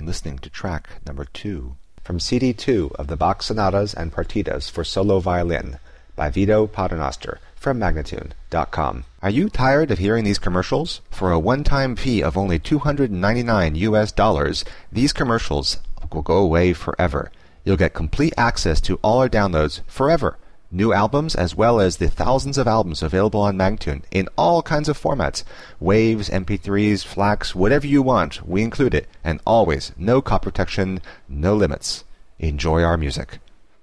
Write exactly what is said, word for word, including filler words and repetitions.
listening to track number two. From C D two of the Bach Sonatas and Partitas for Solo Violin by Vito Paternoster from Magnatune dot com. Are you tired of hearing these commercials? For a one-time fee of only two hundred ninety-nine U S dollars, these commercials will go away forever. You'll get complete access to all our downloads forever. New albums as well as the thousands of albums available on Magnatune in all kinds of formats. Waves, M P threes, FLACs, whatever you want, we include it. And always, no copy protection, no limits. Enjoy our music.